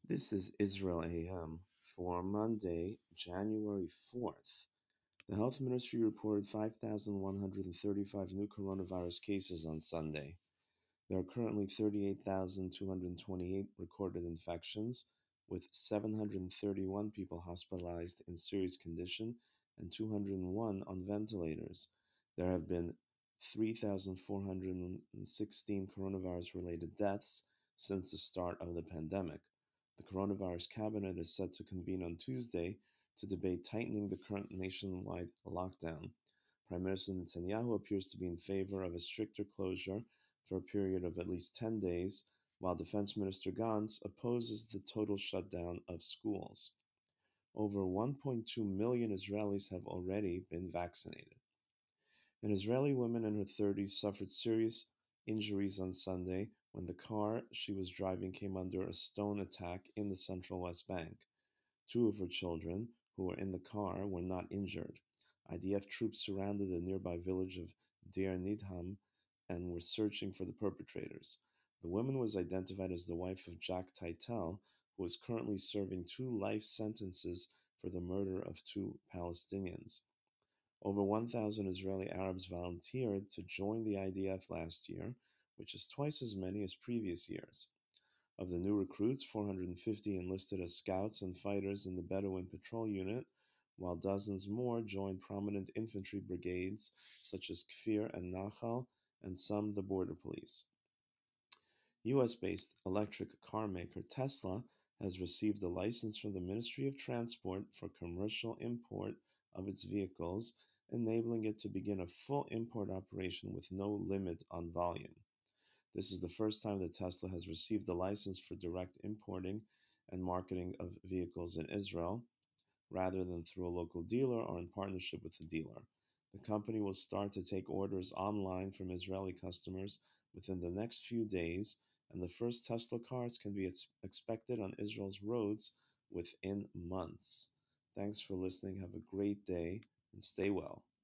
This is Israel AM for Monday, January 4th. The Health Ministry reported 5,135 new coronavirus cases on Sunday. There are currently 38,228 recorded infections, with 731 people hospitalized in serious condition and 201 on ventilators. There have been 3,416 coronavirus-related deaths since the start of the pandemic. The Coronavirus Cabinet is set to convene on Tuesday to debate tightening the current nationwide lockdown. Prime Minister Netanyahu appears to be in favor of a stricter closure for a period of at least 10 days, while Defense Minister Gantz opposes the total shutdown of schools. Over 1.2 million Israelis have already been vaccinated. An Israeli woman in her 30s suffered serious injuries on Sunday when the car she was driving came under a stone attack in the central West Bank. Two of her children, who were in the car, were not injured. IDF troops surrounded the nearby village of Deir Nidham and were searching for the perpetrators. The woman was identified as the wife of Jack Teitel, who is currently serving 2 life sentences for the murder of 2 Palestinians. Over 1,000 Israeli Arabs volunteered to join the IDF last year, which is twice as many as previous years. Of the new recruits, 450 enlisted as scouts and fighters in the Bedouin Patrol Unit, while dozens more joined prominent infantry brigades such as Kfir and Nachal, and some the border police. US-based electric car maker Tesla has received a license from the Ministry of Transport for commercial import of its vehicles, enabling it to begin a full import operation with no limit on volume. This is the first time that Tesla has received a license for direct importing and marketing of vehicles in Israel, rather than through a local dealer or in partnership with a dealer. The company will start to take orders online from Israeli customers within the next few days, and the first Tesla cars can be expected on Israel's roads within months. Thanks for listening. Have a great day and stay well.